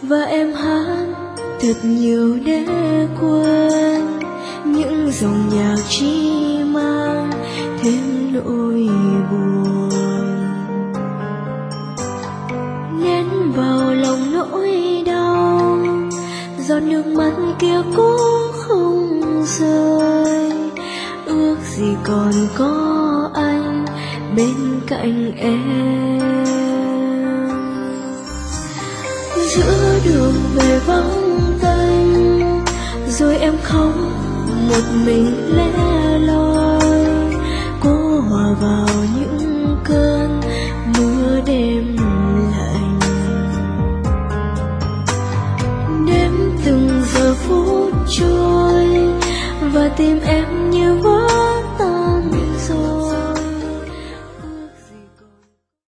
và em hát thật nhiều để quên những dòng nhạc chỉ mang thêm nỗi buồn. Nén vào lòng nỗi đau, giọt nước mắt kia cũng không rơi. Ước gì còn có anh bên cạnh em. Giữa đường về vắng tênh, rồi em khóc một mình lẻ loi, cố hòa vào những cơn mưa đêm lạnh. Đếm từng giờ phút trôi và tim em